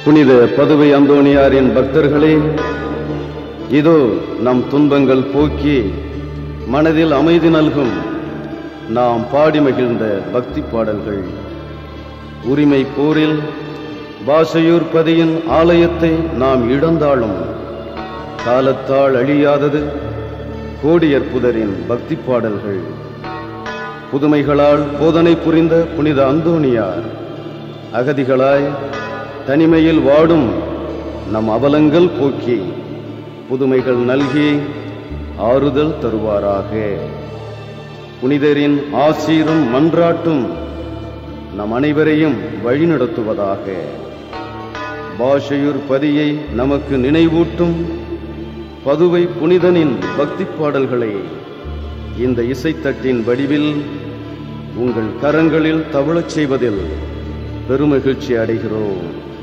புனித பதுவை அந்தோணியாரின் பக்தர்களே, இதோ நம் துன்பங்கள் போக்கி மனதில் அமைதி நல்கும் நாம் பாடி மகிழ்ந்த பக்தி பாடல்கள். உரிமை போரில் பாசையூர் பதியின் ஆலயத்தை நாம் இழந்தாலும் காலத்தால் அழியாதது கோடியற்புதரின் பக்தி பாடல்கள். புதுமைகளால் போதனை புரிந்த புனித அந்தோணியார் அகதிகளாய் தனிமையில் வாடும் நம் அவலங்கள் போக்கி புதுமைகள் நல்கி ஆறுதல் தருவாராக. புனிதரின் ஆசீரும் மன்றாட்டும் நம் அனைவரையும் வழிநடத்துவதாக. பாஷையூர் பதியை நமக்கு நினைவூட்டும் பதுவை புனிதனின் பக்தி பாடல்களை இந்த இசைத்தட்டின் வடிவில் உங்கள் கரங்களில் தவழச் செய்வதில் பெருமகிழ்ச்சி அடைகிறோம்.